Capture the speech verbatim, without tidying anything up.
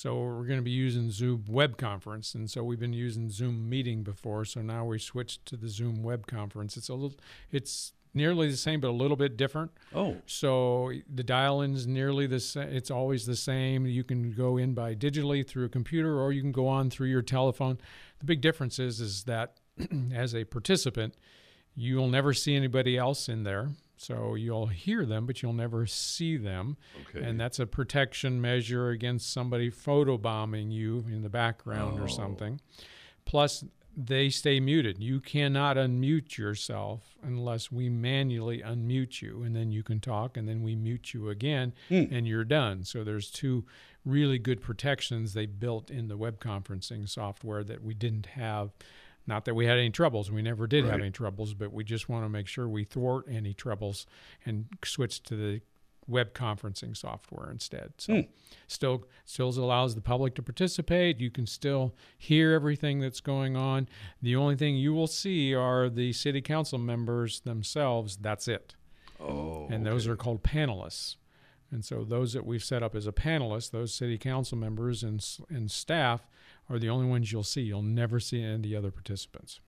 So we're going to be using Zoom web conference, and so we've been using Zoom meeting before. So now we switched to the Zoom web conference. It's a little, it's nearly the same, but a little bit different. Oh, So the dial-in's nearly the same. It's always the same. You can go in by digitally through a computer, or you can go on through your telephone. The big difference is, is that as a participant, you'll never see anybody else in there. So you'll hear them, but you'll never see them. okay. And that's a protection measure against somebody photobombing you in the background Oh. or something. Plus, they stay muted. You cannot unmute yourself unless we manually unmute you, and then you can talk, and then we mute you again, Hmm. and you're done. So there's two really good protections they built in the web conferencing software that we didn't have. Not that we had any troubles. We never did have Right. any troubles, but we just want to make sure we thwart any troubles and switch to the web conferencing software instead. So Hmm. still still allows the public to participate. You can still hear everything that's going on. The only thing you will see are the city council members themselves. That's it. Oh, And those okay. are called panelists. And so those that we've set up as a panelist, those city council members and, s- and staff are the only ones you'll see. You'll never see any of the other participants.